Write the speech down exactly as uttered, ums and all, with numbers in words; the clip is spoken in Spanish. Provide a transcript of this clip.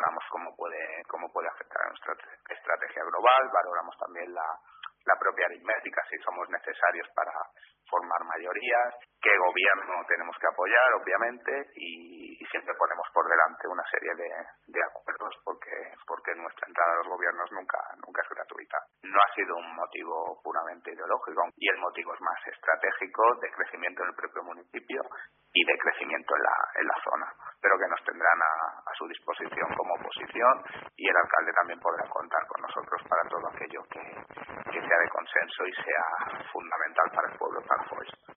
valoramos cómo puede cómo puede afectar a nuestra estrategia global, valoramos también la, la propia aritmética, si somos necesarios para formar mayorías, qué gobierno tenemos que apoyar, obviamente, y, y siempre ponemos por delante una serie de, de acuerdos porque porque nuestra entrada a los gobiernos nunca nunca es gratuita. No ha sido un motivo puramente ideológico y el motivo es más estratégico de crecimiento en el propio municipio y de crecimiento en la en la zona, pero que nos tendrán a, a su disposición como oposición, y el alcalde también podrá contar con nosotros para todo aquello que, que sea de consenso y sea fundamental para el pueblo de Palafolls.